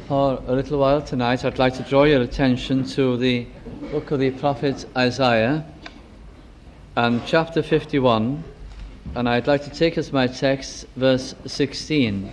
For a little while tonight, I'd like to draw your attention to the book of the prophet Isaiah and chapter 51, and I'd like to take as my text verse 16.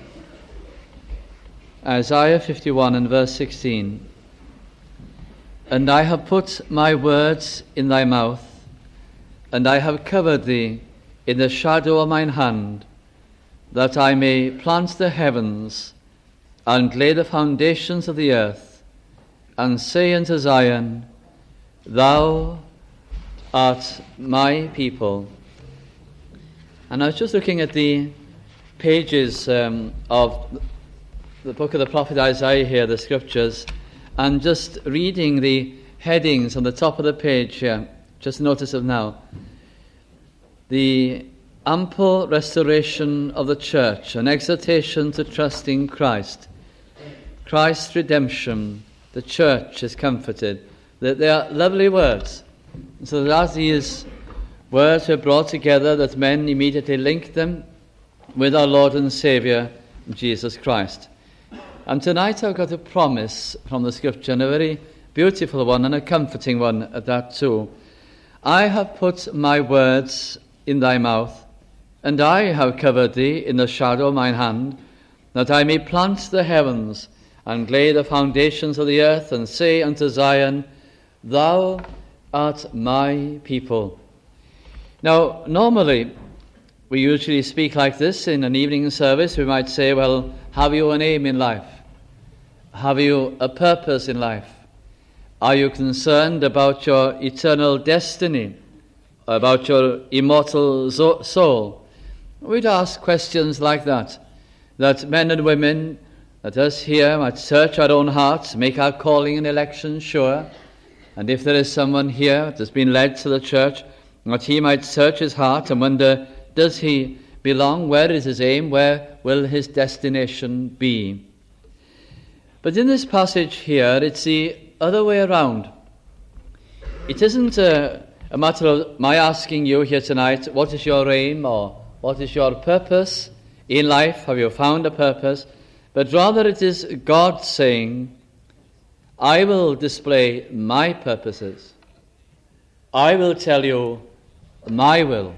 Isaiah 51 and verse 16. And I have put my words in thy mouth, and I have covered thee in the shadow of mine hand, that I may plant the heavens and lay the foundations of the earth, and say unto Zion, Thou art my people. And I was just looking at the pages of the book of the prophet Isaiah here, the scriptures, and just reading the headings on the top of the page here. Just notice it now. The ample restoration of the church, an exhortation to trust in Christ. Christ's redemption, the church is comforted. They are lovely words. So that as these words were brought together, that men immediately linked them with our Lord and Saviour, Jesus Christ. And tonight I've got a promise from the Scripture, and a very beautiful one and a comforting one at that too. I have put my words in thy mouth, and I have covered thee in the shadow of mine hand, that I may plant the heavens and lay the foundations of the earth, and say unto Zion, Thou art my people. Now, normally, we usually speak like this in an evening service. We might say, well, have you an aim in life? Have you a purpose in life? Are you concerned about your eternal destiny? About your immortal soul? We'd ask questions like that men and women, that us here might search our own hearts, make our calling and election sure. And if there is someone here that has been led to the church, that he might search his heart and wonder, does he belong? Where is his aim? Where will his destination be? But in this passage here, it's the other way around. It isn't a matter of my asking you here tonight, what is your aim or what is your purpose in life? Have you found a purpose? But rather it is God saying, I will display my purposes. I will tell you my will.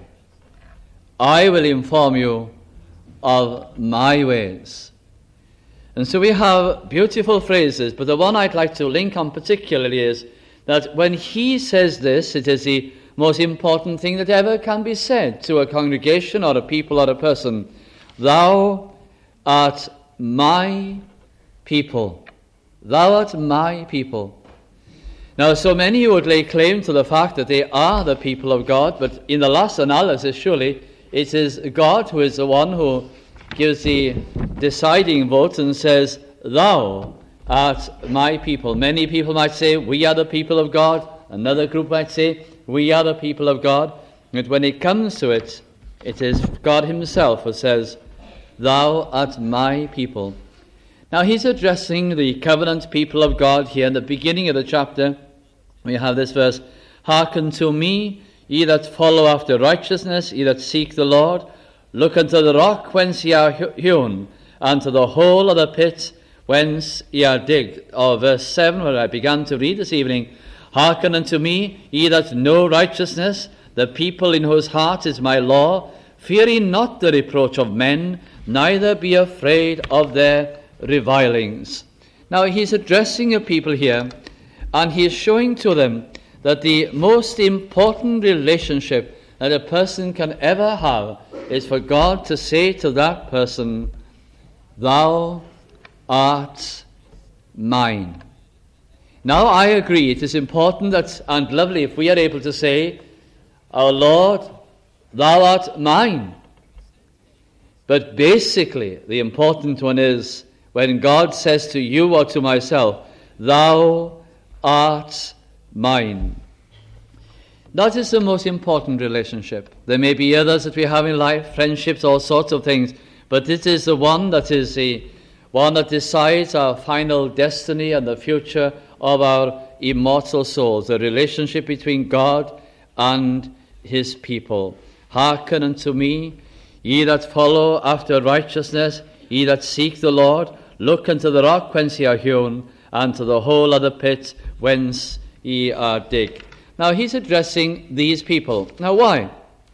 I will inform you of my ways. And so we have beautiful phrases, but the one I'd like to link on particularly is that when he says this, it is the most important thing that ever can be said to a congregation or a people or a person. Thou art my people. Thou art my people. Now, so many would lay claim to the fact that they are the people of God, but in the last analysis, surely, it is God who is the one who gives the deciding vote and says, Thou art my people. Many people might say, we are the people of God. Another group might say, we are the people of God. But when it comes to it, it is God himself who says, Thou art my people. Now he's addressing the covenant people of God here in the beginning of the chapter. We have this verse, Hearken to me, ye that follow after righteousness, ye that seek the Lord. Look unto the rock whence ye are hewn, and to the hole of the pit whence ye are digged. Or verse 7, where I began to read this evening, Hearken unto me, ye that know righteousness, the people in whose heart is my law. Fear ye not the reproach of men, neither be afraid of their revilings. Now he's addressing a people here, and he is showing to them that the most important relationship that a person can ever have is for God to say to that person, Thou art mine. Now I agree, it is important that and lovely if we are able to say, Our Lord, Thou art mine. But basically, the important one is when God says to you or to myself, Thou art mine. That is the most important relationship. There may be others that we have in life, friendships, all sorts of things, but it is the one that is the one that decides our final destiny and the future of our immortal souls, the relationship between God and his people. Hearken unto me, ye that follow after righteousness, ye that seek the Lord. Look unto the rock whence ye are hewn, and to the hole of the pit whence ye are digged. Now he's addressing these people. Now why?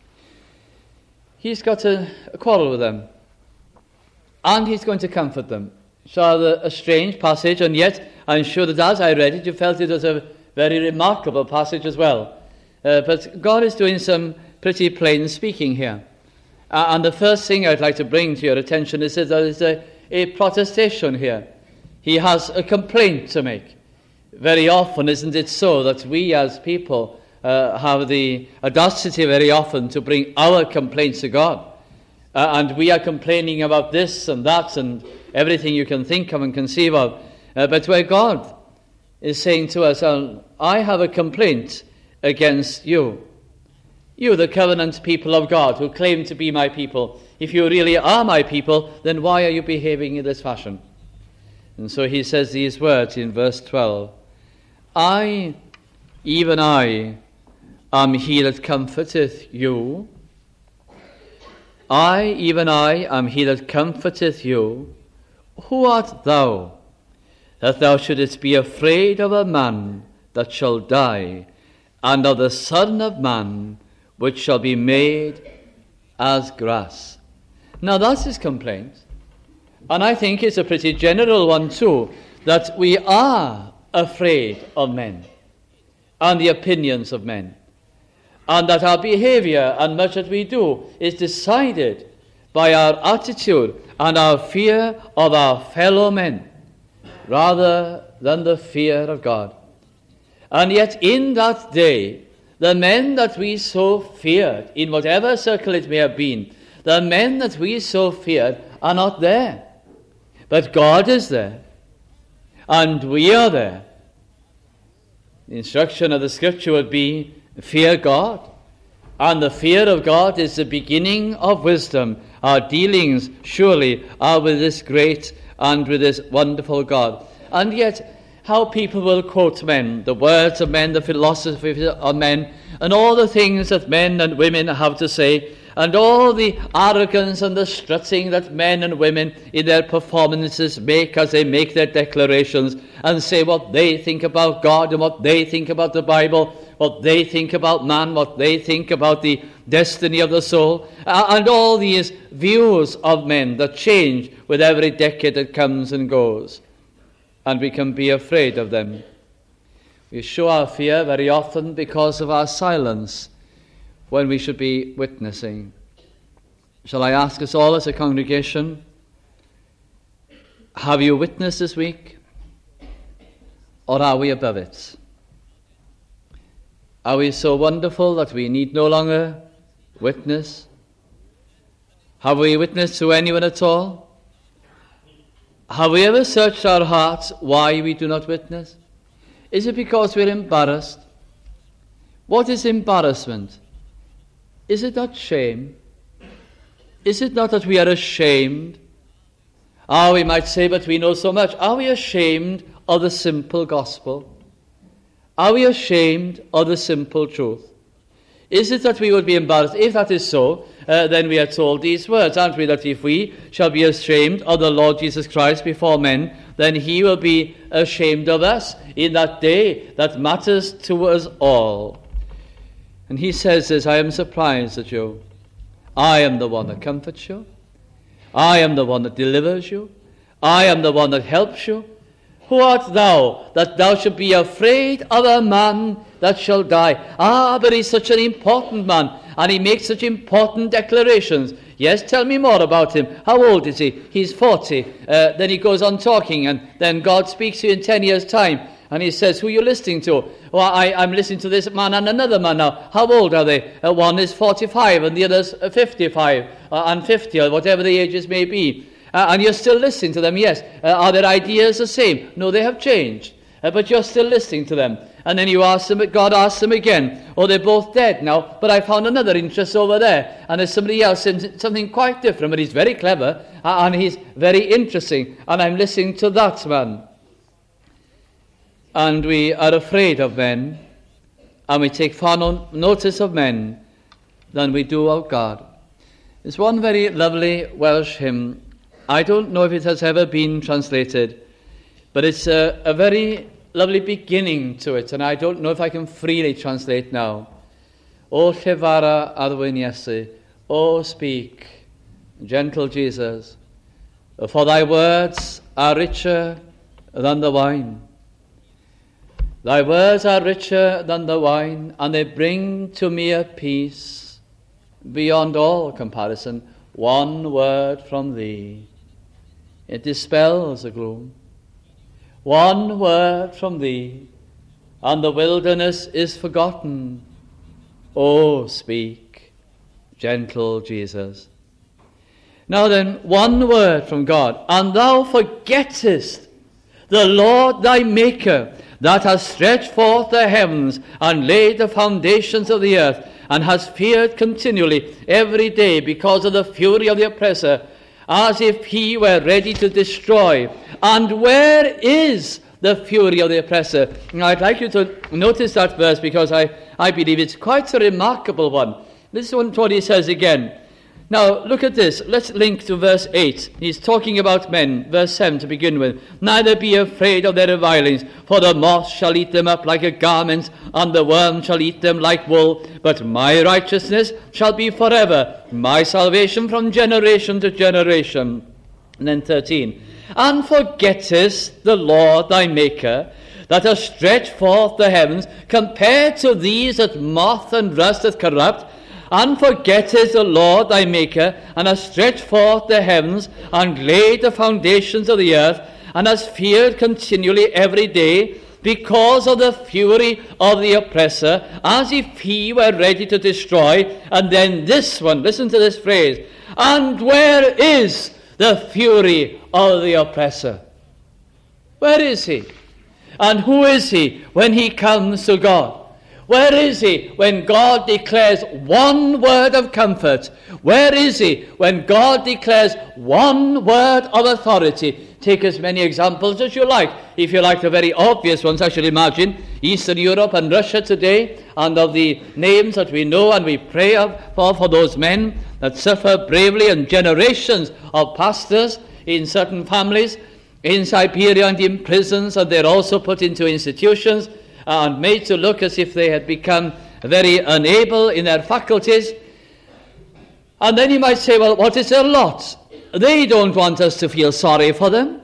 He's got a quarrel with them, and he's going to comfort them. It's rather a strange passage, and yet I'm sure that as I read it, you felt it was a very remarkable passage as well. But God is doing some pretty plain speaking here. And the first thing I'd like to bring to your attention is that there is a protestation here. He has a complaint to make. Very often, isn't it so, that we as people have the audacity very often to bring our complaints to God. And we are complaining about this and that and everything you can think of and conceive of. But where God is saying to us, I have a complaint against you. You, the covenant people of God, who claim to be my people. If you really are my people, then why are you behaving in this fashion? And so he says these words in verse 12. I, even I, am he that comforteth you. I, even I, am he that comforteth you. Who art thou, that thou shouldest be afraid of a man that shall die, and of the Son of Man, which shall be made as grass? Now that's his complaint. And I think it's a pretty general one too, that we are afraid of men and the opinions of men, and that our behavior and much that we do is decided by our attitude and our fear of our fellow men rather than the fear of God. And yet in that day, the men that we so feared, in whatever circle it may have been, the men that we so feared are not there. But God is there, and we are there. The instruction of the Scripture would be, fear God. And the fear of God is the beginning of wisdom. Our dealings surely are with this great and with this wonderful God. And yet, how people will quote men, the words of men, the philosophy of men, and all the things that men and women have to say, and all the arrogance and the strutting that men and women in their performances make as they make their declarations and say what they think about God and what they think about the Bible, what they think about man, what they think about the destiny of the soul, and all these views of men that change with every decade that comes and goes. And we can be afraid of them. We show our fear very often because of our silence when we should be witnessing. Shall I ask us all as a congregation, have you witnessed this week, or are we above it? Are we so wonderful that we need no longer witness? Have we witnessed to anyone at all? Have we ever searched our hearts why we do not witness? Is it because we're embarrassed? What is embarrassment? Is it not shame? Is it not that we are ashamed? We might say, but we know so much. Are we ashamed of the simple gospel? Are we ashamed of the simple truth? Is it that we would be embarrassed? If that is so, then we are told these words, aren't we? That if we shall be ashamed of the Lord Jesus Christ before men, then he will be ashamed of us in that day that matters to us all. And he says this, I am surprised at you. I am the one that comforts you. I am the one that delivers you. I am the one that helps you. Who art thou, that thou should be afraid of a man that shall die? But he's such an important man, and he makes such important declarations. Yes, tell me more about him. How old is he? He's 40. Then he goes on talking, and then God speaks to you in 10 years' time. And he says, who are you listening to? Well, I'm listening to this man and another man now. How old are they? One is 45 and the other's 55 and 50, or whatever the ages may be. And you're still listening to them, yes. Are their ideas the same? No, they have changed. But you're still listening to them. And then you ask them, God asks them again. Oh, they're both dead now, but I found another interest over there. And there's somebody else in something quite different, but he's very clever and he's very interesting. And I'm listening to that man. And we are afraid of men, and we take far no notice of men than we do of God. There's one very lovely Welsh hymn I don't know if it has ever been translated, but it's a very lovely beginning to it, and I don't know if I can freely translate now. O llefara arwyn Iesu, O speak, gentle Jesus, for thy words are richer than the wine. Thy words are richer than the wine, and they bring to me a peace beyond all comparison. One word from thee, it dispels the gloom. One word from thee, and the wilderness is forgotten. Oh, speak, gentle Jesus. Now then, one word from God, and thou forgettest the Lord thy Maker, that has stretched forth the heavens and laid the foundations of the earth, and has feared continually every day because of the fury of the oppressor, as if he were ready to destroy. And where is the fury of the oppressor? Now, I'd like you to notice that verse, because I believe it's quite a remarkable one. Listen to what he says again. Now, look at this. Let's link to verse 8. He's talking about men. Verse 7 to begin with. Neither be afraid of their revilings, for the moth shall eat them up like a garment, and the worm shall eat them like wool. But my righteousness shall be forever, my salvation from generation to generation. And then 13. And forgettest the Lord thy Maker, that has stretched forth the heavens, compared to these that moth and rust doth corrupt, and forgettest the Lord thy Maker, and has stretched forth the heavens, and laid the foundations of the earth, and has feared continually every day, because of the fury of the oppressor, as if he were ready to destroy. And then this one, listen to this phrase, and where is the fury of the oppressor? Where is he? And who is he when he comes to God? Where is he when God declares one word of comfort? Where is he when God declares one word of authority? Take as many examples as you like. If you like the very obvious ones, I should imagine, Eastern Europe and Russia today, and of the names that we know and we pray for those men that suffer bravely, and generations of pastors in certain families in Siberia and in prisons, and they're also put into institutions and made to look as if they had become very unable in their faculties. And then you might say, well, what is their lot? They don't want us to feel sorry for them.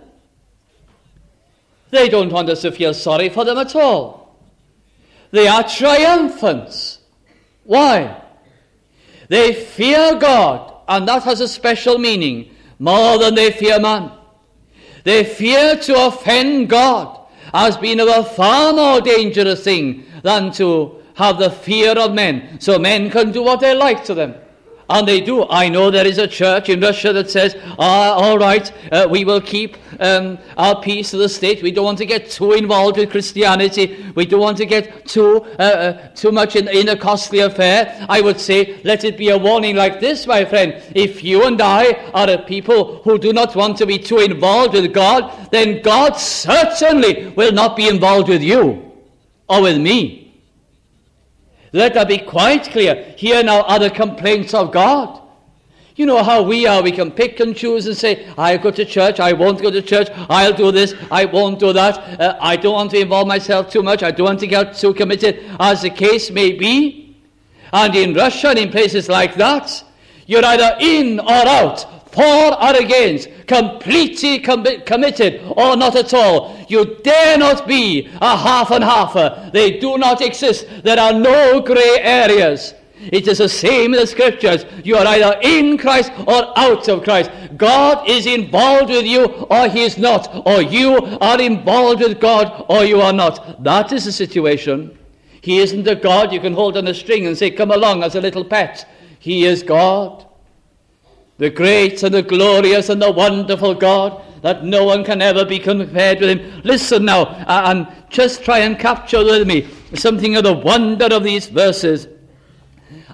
They don't want us to feel sorry for them at all. They are triumphant. Why? They fear God, and that has a special meaning, more than they fear man. They fear to offend God has been of a far more dangerous thing than to have the fear of men. So men can do what they like to them. And they do. I know there is a church in Russia that says, all right, we will keep our peace to the state. We don't want to get too involved with Christianity. We don't want to get too much in a costly affair. I would say, let it be a warning like this, my friend. If you and I are a people who do not want to be too involved with God, then God certainly will not be involved with you or with me. Let that be quite clear. Here now are the complaints of God. You know how we are. We can pick and choose and say, I go to church, I won't go to church, I'll do this, I won't do that, I don't want to involve myself too much, I don't want to get too committed, as the case may be. And in Russia and in places like that, you're either in or out, for or against, completely committed or not at all. You dare not be a half and halfer. They do not exist. There are no grey areas. It is the same in the scriptures. You are either in Christ or out of Christ. God is involved with you or he is not. Or you are involved with God or you are not. That is the situation. He isn't a God you can hold on a string and say, come along as a little pet. He is God. The great and the glorious and the wonderful God, that no one can ever be compared with him. Listen now, and just try and capture with me something of the wonder of these verses.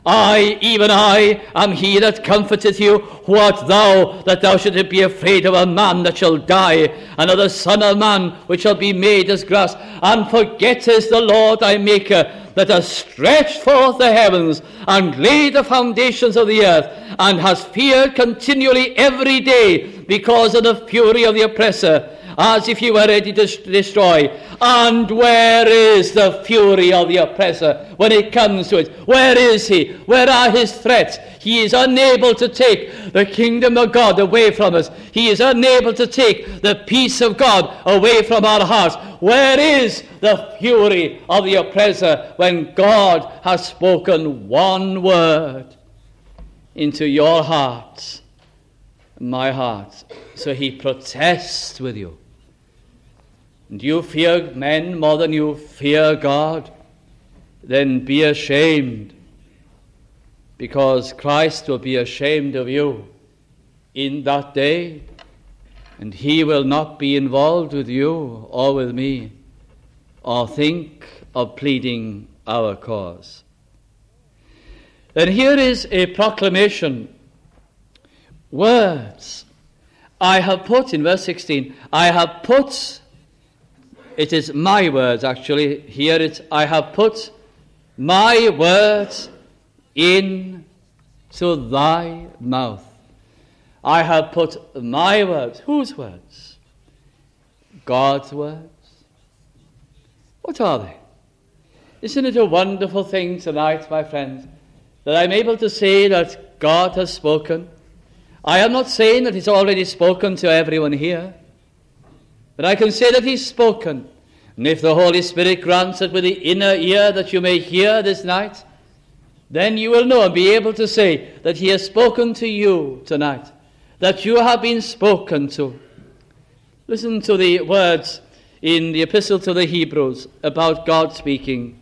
I, even I, am he that comforteth you. Who art thou, that thou shouldest be afraid of a man that shall die, and of the Son of Man, which shall be made as grass? And forgettest the Lord thy Maker, that has stretched forth the heavens, and laid the foundations of the earth, and has feared continually every day, because of the fury of the oppressor, as if he were ready to destroy. And where is the fury of the oppressor when it comes to it? Where is he? Where are his threats? He is unable to take the kingdom of God away from us. He is unable to take the peace of God away from our hearts. Where is the fury of the oppressor when God has spoken one word into your heart, my heart? So he protests with you. Do you fear men more than you fear God? Then be ashamed, because Christ will be ashamed of you in that day, and he will not be involved with you or with me, or think of pleading our cause. And here is a proclamation. Words. I have put, in verse 16, I have put, it is my words actually, here it's, I have put my words into thy mouth. I have put my words. Whose words? God's words. What are they? Isn't it a wonderful thing tonight, my friends, that I'm able to say that God has spoken? I am not saying that he's already spoken to everyone here, but I can say that he's spoken. And if the Holy Spirit grants it with the inner ear that you may hear this night, then you will know and be able to say that he has spoken to you tonight, that you have been spoken to. Listen to the words in the Epistle to the Hebrews about God speaking.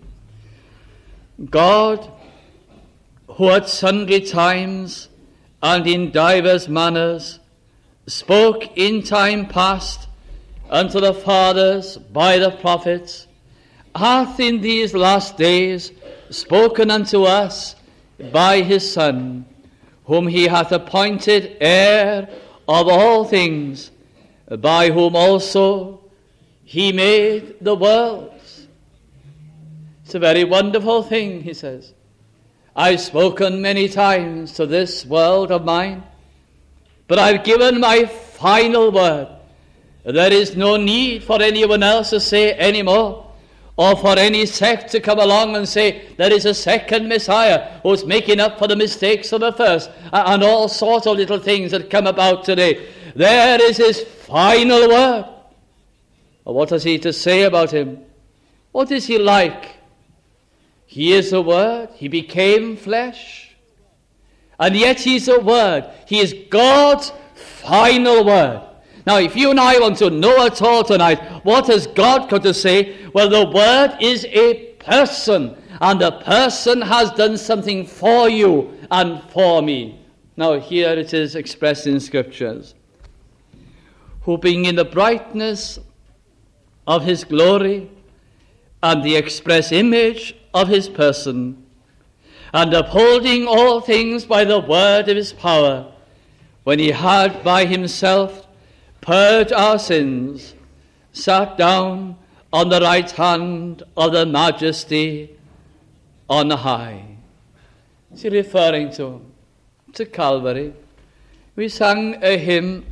God, who at sundry times and in divers manners spoke in time past unto the fathers by the prophets, hath in these last days spoken unto us by his Son, whom he hath appointed heir of all things, by whom also he made the worlds. It's a very wonderful thing, he says. I've spoken many times to this world of mine, but I've given my final word. There is no need for anyone else to say any more, or for any sect to come along and say there is a second Messiah who's making up for the mistakes of the first, and all sorts of little things that come about today. There is his final word. What has he to say about him? What is he like? He is the Word. He became flesh. And yet he's the Word. He is God's final word. Now, if you and I want to know at all tonight, what has God got to say? Well, the Word is a person, and the person has done something for you and for me. Now, here it is expressed in Scriptures. Who being in the brightness of his glory and the express image of his person, and upholding all things by the word of his power, when he had by himself purged our sins, sat down on the right hand of the Majesty on high. Is he referring to Calvary? We sang a hymn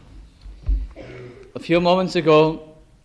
a few moments ago.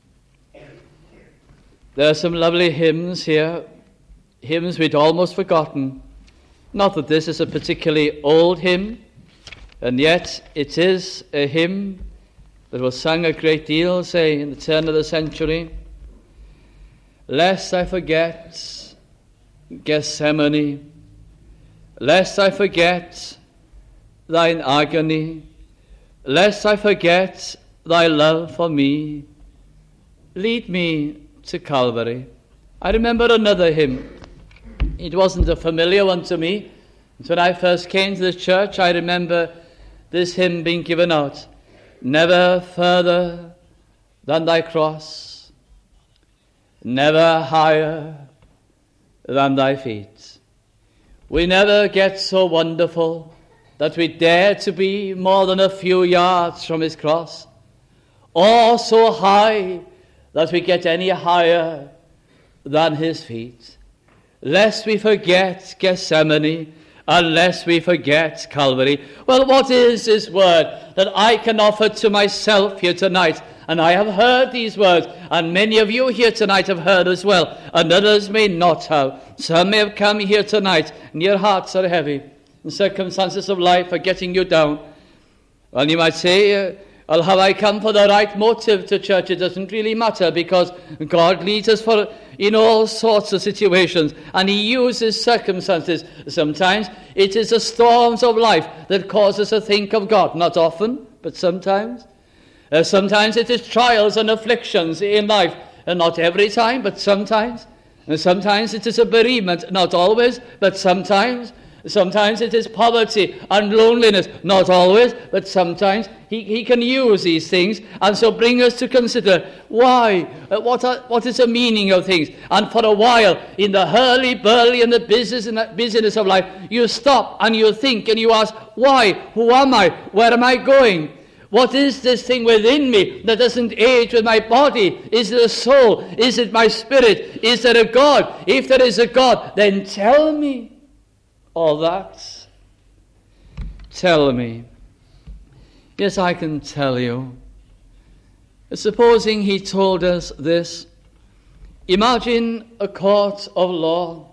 There are some lovely hymns here, hymns we'd almost forgotten. Not that this is a particularly old hymn, and yet it is a hymn that was sung a great deal, say, in the turn of the century. Lest I forget Gethsemane, lest I forget thine agony, lest I forget thy love for me, lead me to Calvary. I remember another hymn. It wasn't a familiar one to me. When I first came to the church, I remember this hymn being given out. Never further than thy cross, never higher than thy feet. We never get so wonderful that we dare to be more than a few yards from his cross, or so high that we get any higher than his feet. Lest we forget Gethsemane, unless we forget Calvary. Well, what is this word that I can offer to myself here tonight? And I have heard these words, and many of you here tonight have heard as well, and others may not have. Some may have come here tonight, and your hearts are heavy, and circumstances of life are getting you down. Well, you might say, well, have I come for the right motive to church? It doesn't really matter, because God leads us in all sorts of situations, and he uses circumstances. Sometimes it is the storms of life that cause us to think of God. Not often, but sometimes. Sometimes it is trials and afflictions in life, and not every time, but sometimes. And sometimes it is a bereavement, not always, but sometimes. Sometimes it is poverty and loneliness, not always, but sometimes. He can use these things, and so bring us to consider why, what is the meaning of things. And for a while, in the hurly-burly and the busyness of life, you stop and you think and you ask, why? Who am I? Where am I going? What is this thing within me that doesn't age with my body? Is it a soul? Is it my spirit? Is there a God? If there is a God, then tell me all that. Tell me. Yes, I can tell you. Supposing he told us this. Imagine a court of law.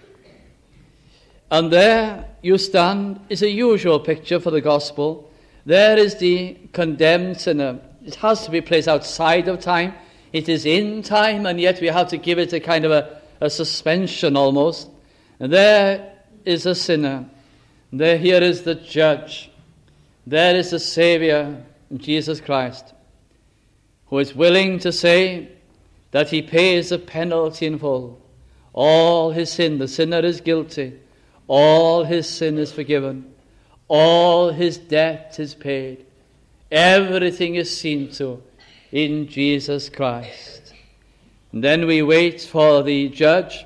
And there you stand is a usual picture for the gospel. There is the condemned sinner. It has to be placed outside of time. It is in time, and yet we have to give it a kind of a suspension almost. And there is a sinner. Here is the judge. There is the Savior, Jesus Christ, who is willing to say that he pays the penalty in full. All his sin, the sinner is guilty. All his sin is forgiven. All his debt is paid. Everything is seen to in Jesus Christ. And then we wait for the judge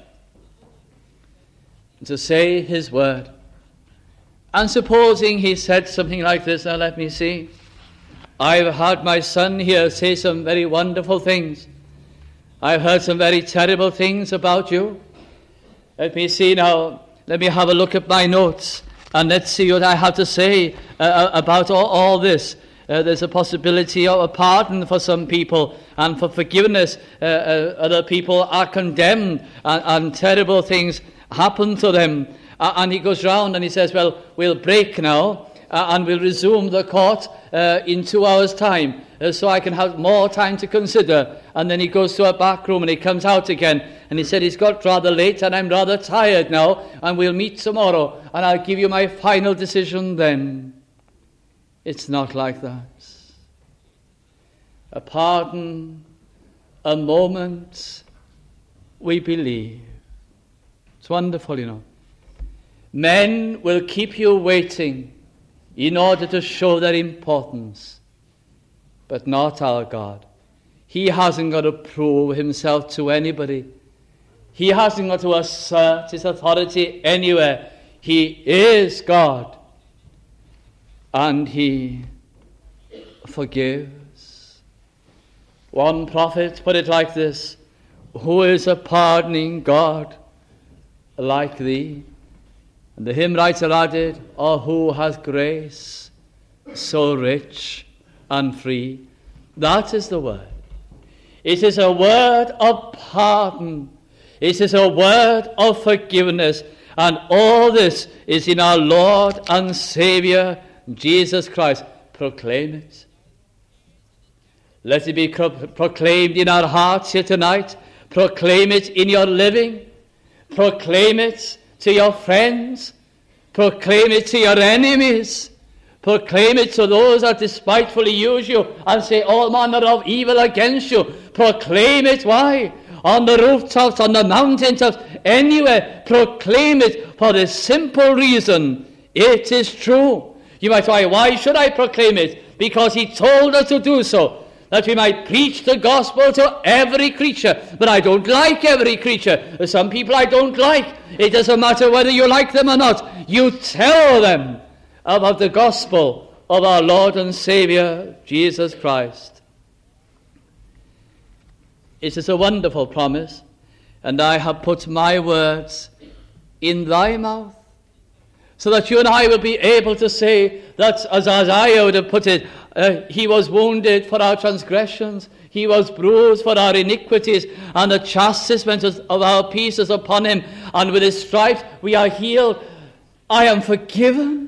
to say his word. And supposing he said something like this, now let me see. I've had my son here say some very wonderful things. I've heard some very terrible things about you. Let me see now. Let me have a look at my notes. And let's see what I have to say about all this. There's a possibility of a pardon for some people and for forgiveness. Other people are condemned and terrible things happen to them. And he goes round and he says, well, we'll break now and we'll resume the court in 2 hours' time so I can have more time to consider. And then he goes to a back room and he comes out again. And he said, he's got rather late and I'm rather tired now, and we'll meet tomorrow and I'll give you my final decision then. It's not like that. A pardon, a moment, we believe. It's wonderful, you know. Men will keep you waiting in order to show their importance, but not our God. He hasn't got to prove himself to anybody. He hasn't got to assert his authority anywhere. He is God, and he forgives. One prophet put it like this: who is a pardoning God like thee? And the hymn writer added, or who has grace so rich and free? That is the word. It is a word of pardon. It is a word of forgiveness. And all this is in our Lord and Savior, Jesus Christ. Proclaim it. Let it be proclaimed in our hearts here tonight. Proclaim it in your living. Proclaim it to your friends. Proclaim it to your enemies. Proclaim it to those that despitefully use you and say all manner of evil against you. Proclaim it. Why? On the rooftops, on the mountaintops, anywhere. Proclaim it for the simple reason it is true. You might say, why should I proclaim it? Because he told us to do so. that we might preach the gospel to every creature. But I don't like every creature. There's some people I don't like. It doesn't matter whether you like them or not. You tell them about the gospel of our Lord and Saviour, Jesus Christ. It is a wonderful promise. And I have put my words in thy mouth, so that you and I will be able to say that, as Isaiah would have put it, he was wounded for our transgressions, he was bruised for our iniquities, and the chastisement of our peace is upon him, and with his stripes we are healed. I am forgiven.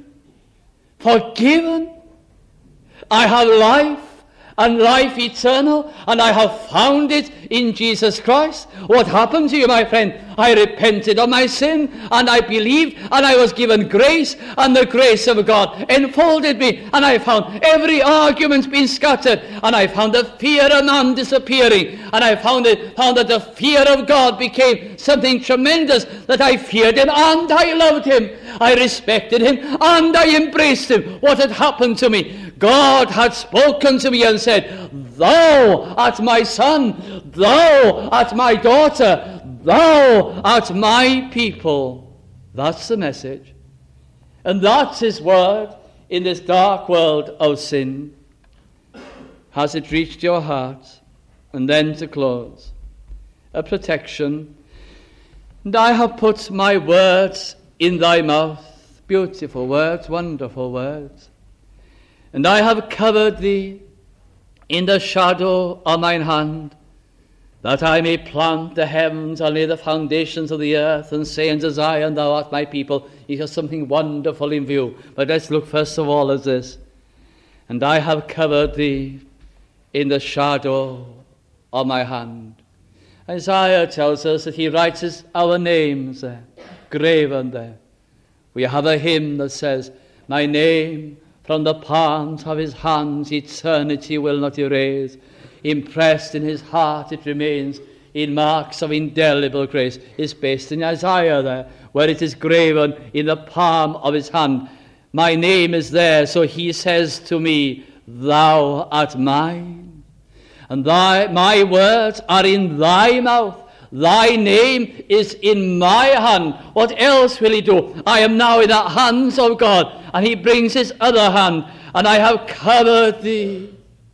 I have life, and life eternal, and I have found it in Jesus Christ. What happened to you, my friend? I repented of my sin, and I believed, and I was given grace, and the grace of God enfolded me, and I found every argument being scattered, and I found the fear of man disappearing, and I found that the fear of God became something tremendous, that I feared him, and I loved him. I respected him, and I embraced him. What had happened to me? God had spoken to me and said, thou art my son, thou art my daughter, thou art my people. That's the message. And that's his word in this dark world of sin. Has it reached your heart? And then to close, a protection. And I have put my words in thy mouth. Beautiful words, wonderful words. And I have covered thee in the shadow of mine hand, that I may plant the heavens and lay the foundations of the earth, and say unto Zion, thou art my people. He has something wonderful in view. But let's look first of all at this. And I have covered thee in the shadow of my hand. Isaiah tells us that he writes our names there, graven there. We have a hymn that says, my name from the palms of his hands eternity will not erase. Impressed in his heart it remains in marks of indelible grace. It's based in Isaiah there, where it is graven in the palm of his hand. My name is there, so he says to me, thou art mine. And my words are in thy mouth. Thy name is in my hand. What else will he do? I am now in the hands of God, and he brings his other hand, and I have covered thee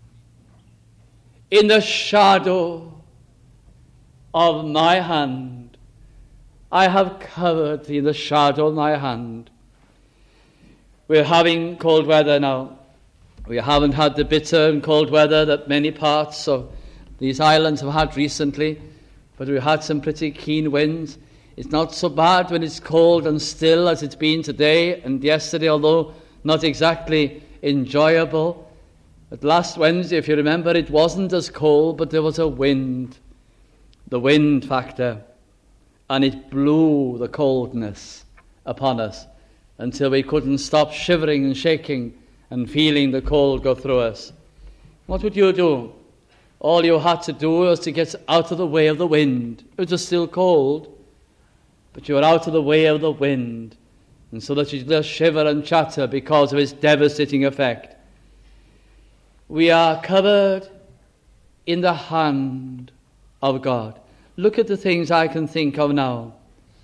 in the shadow of my hand. I have covered thee in the shadow of my hand. We're having cold weather now. We haven't had the bitter and cold weather that many parts of these islands have had recently, but we had some pretty keen winds. It's not so bad when it's cold and still as it's been today and yesterday, although not exactly enjoyable. But last Wednesday, if you remember, it wasn't as cold, but there was a wind, the wind factor, and it blew the coldness upon us until we couldn't stop shivering and shaking and feeling the cold go through us. What would you do? All you had to do was to get out of the way of the wind. It was still cold, but you were out of the way of the wind, and so that you just shiver and chatter because of its devastating effect. We are covered in the hand of God. Look at the things I can think of now.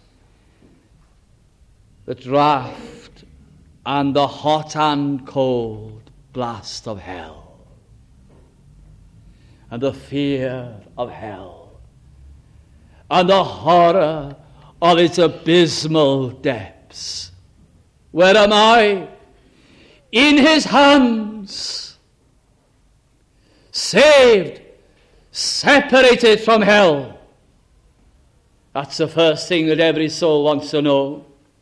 The draft and the hot and cold blast of hell, and the fear of hell, and the horror of its abysmal depths. Where am I? In his hands, saved, separated from hell. That's the first thing that every soul wants to know.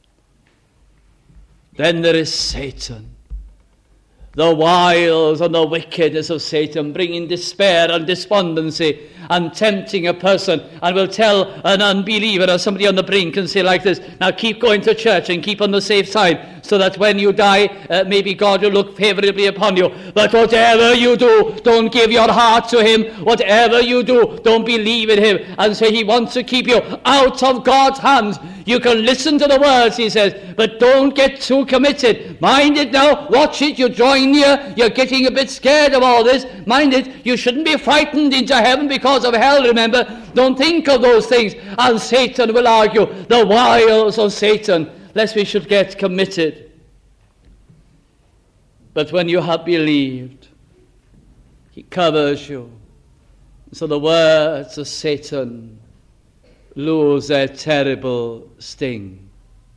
Then there is Satan. The wiles and the wickedness of Satan, bringing despair and despondency and tempting a person, and will tell an unbeliever or somebody on the brink and say like this, now keep going to church and keep on the safe side, so that when you die, maybe God will look favorably upon you. But whatever you do, don't give your heart to him. Whatever you do, don't believe in him. And so he wants to keep you out of God's hands. You can listen to the words, he says, but don't get too committed. Mind it now, watch it, you're drawing near, you're getting a bit scared of all this. Mind it, you shouldn't be frightened into heaven because of hell, remember. Don't think of those things. And Satan will argue the wiles of Satan, lest we should get committed. But when you have believed, he covers you. So the words of Satan lose their terrible sting.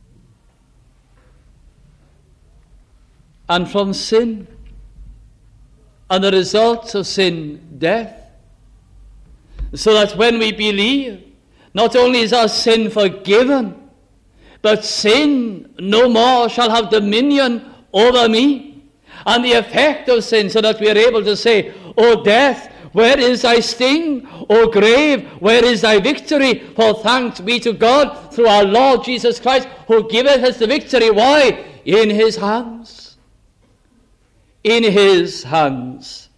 And from sin, and the result of sin, death, so that when we believe, not only is our sin forgiven, but sin no more shall have dominion over me. And the effect of sin, so that we are able to say, O death, where is thy sting? O grave, where is thy victory? For thanks be to God through our Lord Jesus Christ, who giveth us the victory. Why? In his hands. In his hands.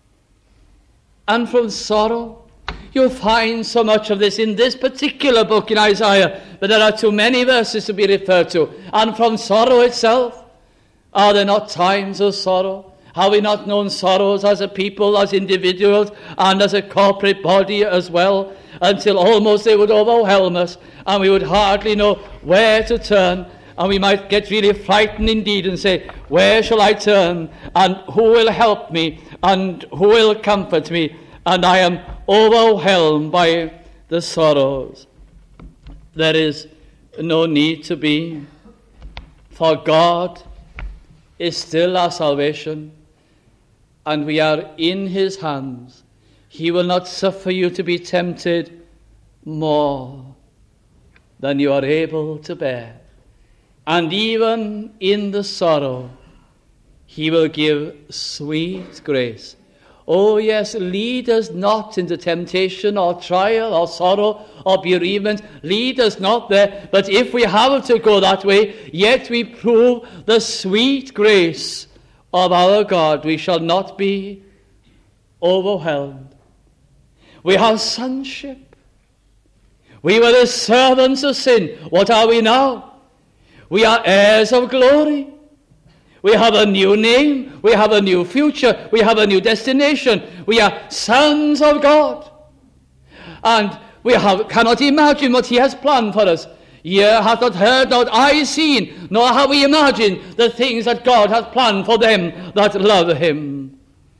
And from sorrow, you'll find so much of this in this particular book in Isaiah, but there are too many verses to be referred to. And from sorrow itself, are there not times of sorrow? Have we not known sorrows as a people, as individuals, and as a corporate body as well, until almost they would overwhelm us, and we would hardly know where to turn, and we might get really frightened indeed and say, where shall I turn, and who will help me, and who will comfort me? And I am overwhelmed by the sorrows. There is no need to be, for God is still our salvation, and we are in his hands. He will not suffer you to be tempted more than you are able to bear. And even in the sorrow, he will give sweet grace. Oh yes, lead us not into temptation or trial or sorrow or bereavement. Lead us not there. But if we have to go that way, yet we prove the sweet grace of our God. We shall not be overwhelmed. We have sonship. We were the servants of sin. What are we now? We are heirs of glory. We have a new name. We have a new future. We have a new destination. We are sons of God. And we cannot imagine what he has planned for us. Ear hath not heard, not eye seen, nor have we imagined the things that God hath planned for them that love him.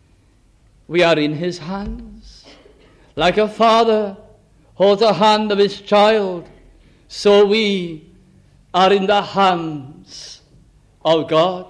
We are in his hands. Like a father holds the hand of his child, so we are in the hands of God.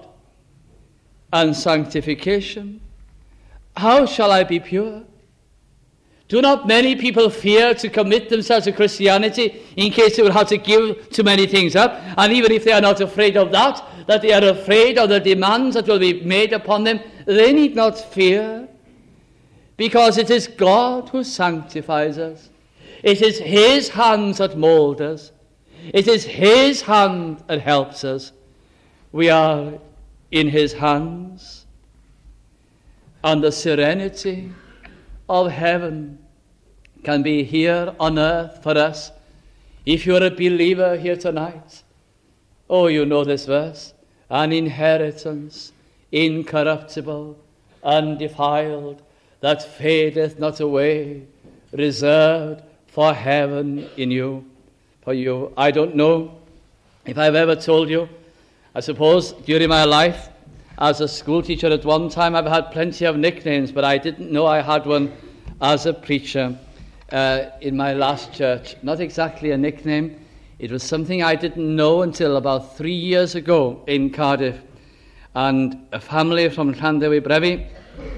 And sanctification. How shall I be pure? Do not many people fear to commit themselves to Christianity in case they will have to give too many things up? And even if they are not afraid of that they are afraid of the demands that will be made upon them, they need not fear, because it is God who sanctifies us. It is his hands that mold us. It is his hand that helps us. We are in his hands, and the serenity of heaven can be here on earth for us. If you are a believer here tonight, oh, you know this verse, an inheritance incorruptible, undefiled, that fadeth not away, reserved for heaven in you, for you. I don't know if I've ever told you, I suppose during my life as a school teacher at one time I've had plenty of nicknames, but I didn't know I had one as a preacher in my last church. Not exactly a nickname. It was something I didn't know until about 3 years ago in Cardiff. And a family from Llanddewi Brefi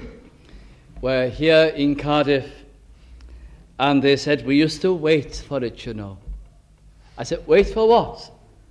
were here in Cardiff, and they said, we used to wait for it, you know. I said, wait for what?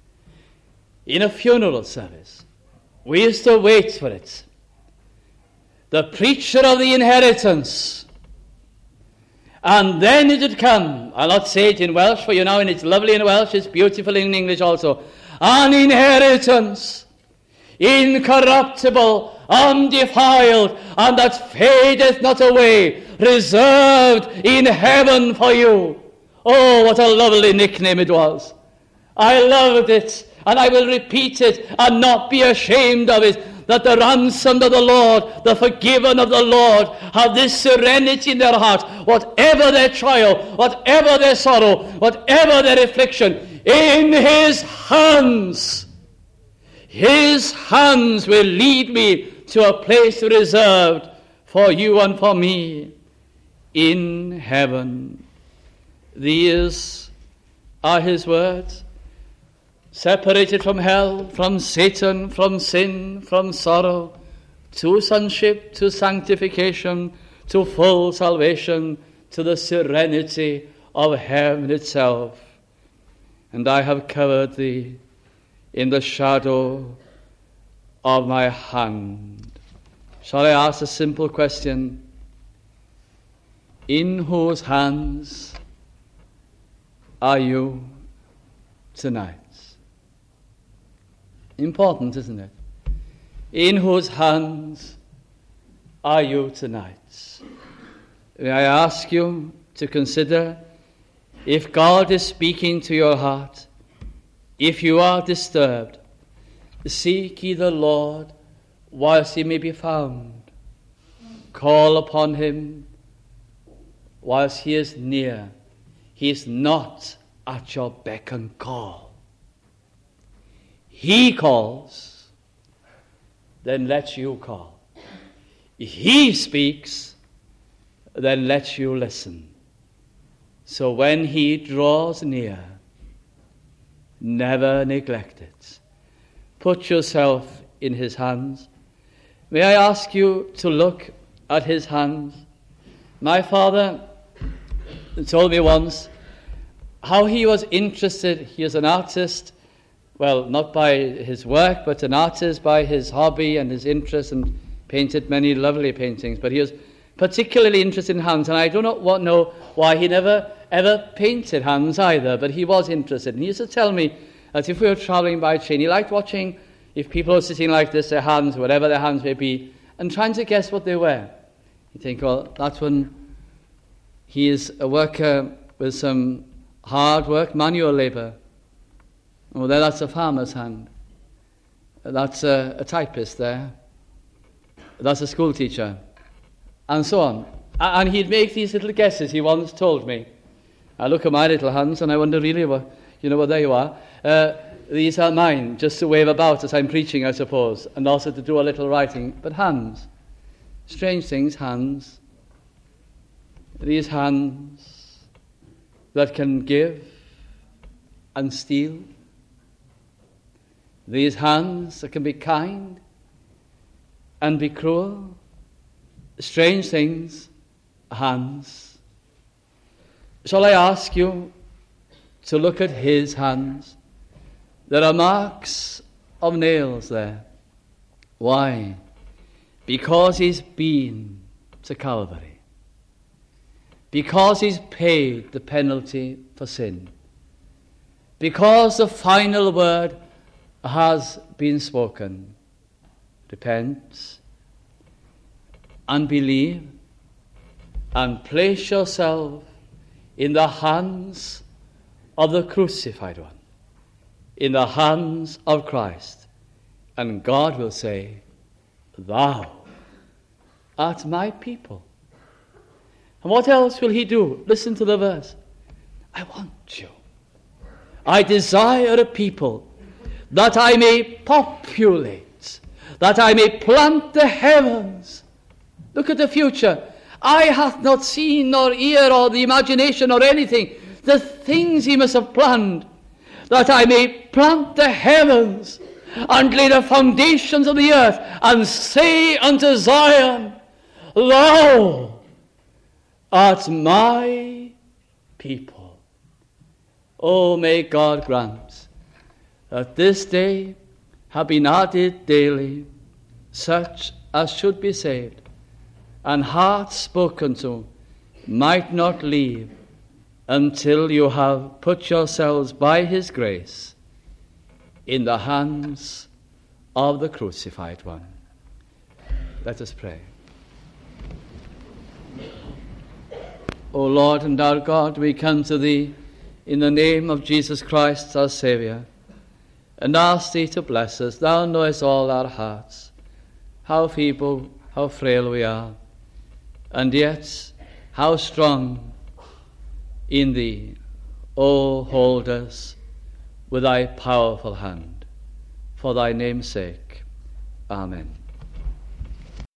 In a funeral service. We used to wait for it. The preacher of the inheritance. And then it would come, I'll not say it in Welsh for you now, and it's lovely in Welsh, it's beautiful in English also, an inheritance, incorruptible, undefiled, and that fadeth not away, reserved in heaven for you. Oh, what a lovely nickname it was. I loved it, and I will repeat it and not be ashamed of it, that the ransomed of the Lord, the forgiven of the Lord, have this serenity in their heart, whatever their trial, whatever their sorrow, whatever their affliction, in his hands will lead me to a place reserved for you and for me in heaven. These are his words. Separated from hell, from Satan, from sin, from sorrow, to sonship, to sanctification, to full salvation, to the serenity of heaven itself. And I have covered thee in the shadow of my hand. Shall I ask a simple question? In whose hands are you tonight? Important, isn't it? In whose hands are you tonight? May I ask you to consider, if God is speaking to your heart, if you are disturbed, seek ye the Lord whilst he may be found. Call upon him whilst he is near. He is not at your beck and call. He calls, then let you call. He speaks, then let you listen. So when he draws near, never neglect it. Put yourself in his hands. May I ask you to look at his hands? My father told me once how he was interested. He is an artist. Well, not by his work, but an artist by his hobby and his interest, and painted many lovely paintings. But he was particularly interested in hands, and I do not know why he never ever painted hands either, but he was interested. And he used to tell me that if we were travelling by train, he liked watching, if people are sitting like this, their hands, whatever their hands may be, and trying to guess what they were. You think, well, that's when he is a worker with some hard work, manual labour. Well, there, that's a farmer's hand. That's a typist there. That's a school teacher. And so on. And he'd make these little guesses, he once told me. I look at my little hands and I wonder really, well, there you are. These are mine, just to wave about as I'm preaching, I suppose, and also to do a little writing. But hands. Strange things, hands. These hands that can give and steal. These hands that can be kind and be cruel. Strange things, hands. Shall I ask you to look at his hands? There are marks of nails there. Why? Because he's been to Calvary. Because he's paid the penalty for sin. Because the final word has been spoken. Repent and believe and place yourself in the hands of the crucified one, in the hands of Christ, and God will say, thou art my people. And what else will he do? Listen to the verse. I want you. I desire a people that I may populate, that I may plant the heavens. Look at the future. Eye hath not seen, nor ear, or the imagination, or anything, the things he must have planned, that I may plant the heavens, and lay the foundations of the earth, and say unto Zion, thou art my people. Oh, may God grant that this day have been added daily such as should be saved, and hearts spoken to might not leave until you have put yourselves by his grace in the hands of the crucified one. Let us pray. O Lord and our God, we come to thee in the name of Jesus Christ, our Saviour, and ask thee to bless us. Thou knowest all our hearts, how feeble, how frail we are, and yet how strong in thee. O hold us with thy powerful hand, for thy name's sake. Amen.